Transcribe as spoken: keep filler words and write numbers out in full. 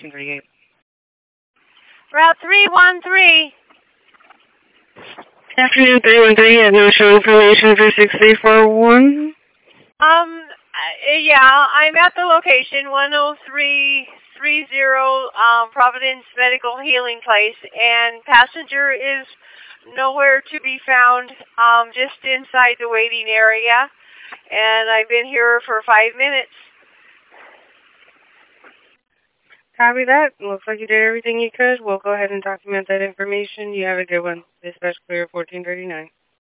fourteen thirty-eight. Route three one three. Afternoon, three one three. I have no show information for six three four one. Um, uh, yeah, I'm at the location, one oh three three zero um, Providence Medical Healing Place, and passenger is nowhere to be found, um, just inside the waiting area, and I've been here for five minutes. Copy that. Looks like you did everything you could. We'll go ahead and document that information. You have a good one. Dispatch clear fourteen thirty-nine.